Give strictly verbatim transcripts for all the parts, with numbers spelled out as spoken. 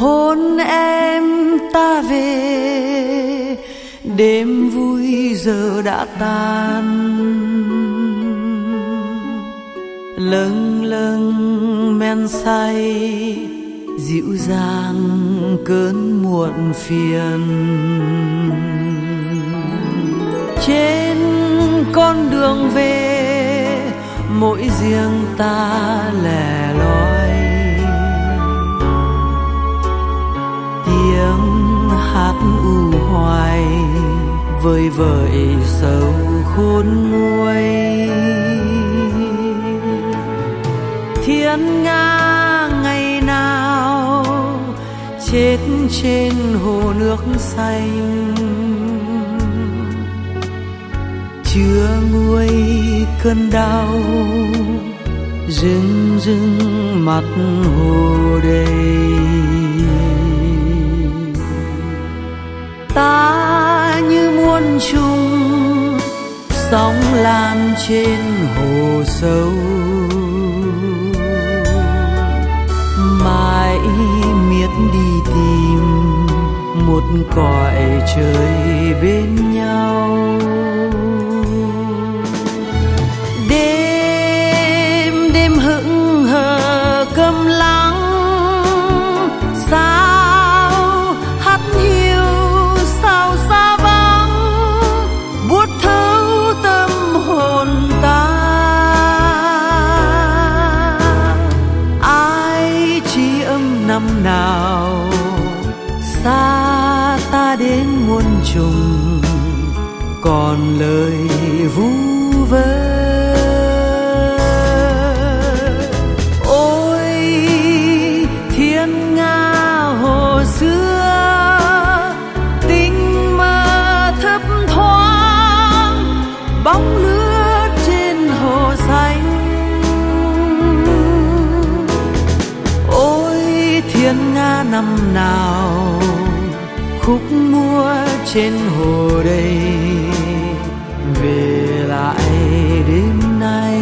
hôn em ta về, đêm vui giờ đã tan. Lâng lâng men say dịu dàng cơn muộn phiền. Trên con đường về mỗi riêng ta lẻ loi, tiếng hát u hoài vơi vợi sầu khôn nguôi. Thiên nga ngày nào chết trên hồ nước xanh, chưa nguôi cơn đau rưng rưng mặt hồ đây. Ta như muôn trùng sóng lan trên hồ sâu, mãi miết đi tìm một cõi trời bên nhau. Đêm đêm hững hờ câm lắng, sao hắt hiu sao xa vắng, buốt thấu tâm hồn ta. Ai tri âm năm nào xa ta đến muôn trùng, còn lời vu vơ. Ôi thiên nga hồ xưa, tình mơ thấp thoáng bóng lướt trên hồ xanh. Ôi thiên nga năm nào khúc múa trên hồ đây, về lại đêm nay.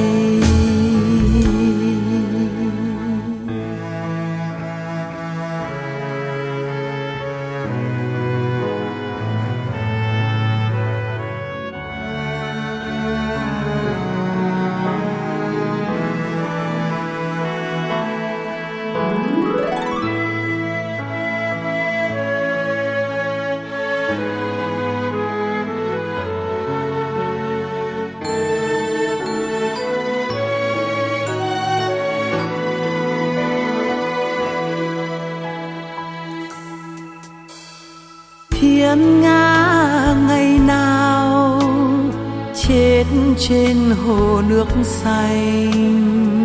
Thiên nga ngày nào chết trên hồ nước xanh,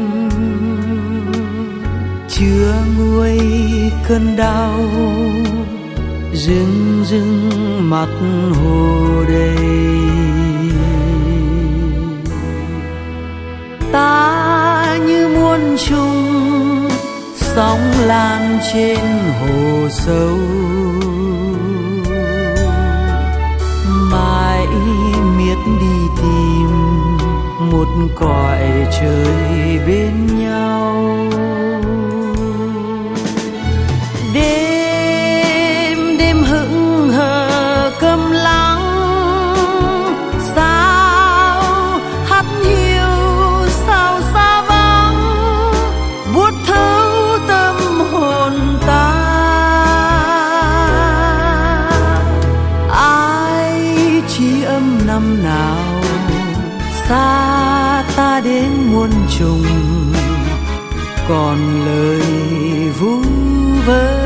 chưa nguôi cơn đau rưng rưng mặt hồ đây. Ta như muôn trùng sóng lan trên hồ sâu, mãi miết đi tìm một cõi trời bên nhau. Đêm đêm hững hờ câm lắng, sao hắt hiu sao xa vắng, buốt thấu tâm hồn ta. Tri âm năm nào xa ta đến muôn trùng, còn lời vu vơ.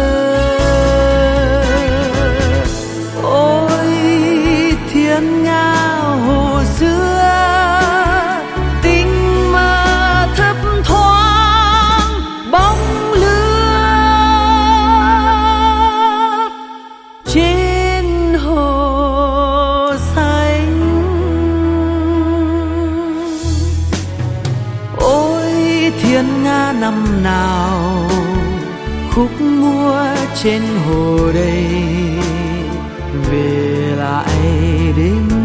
Ôi thiên nga hồ xưa, tình mơ thấp thoáng bóng lướt trên hồ. Thiên nga năm nào khúc múa trên hồ đây, về lại đêm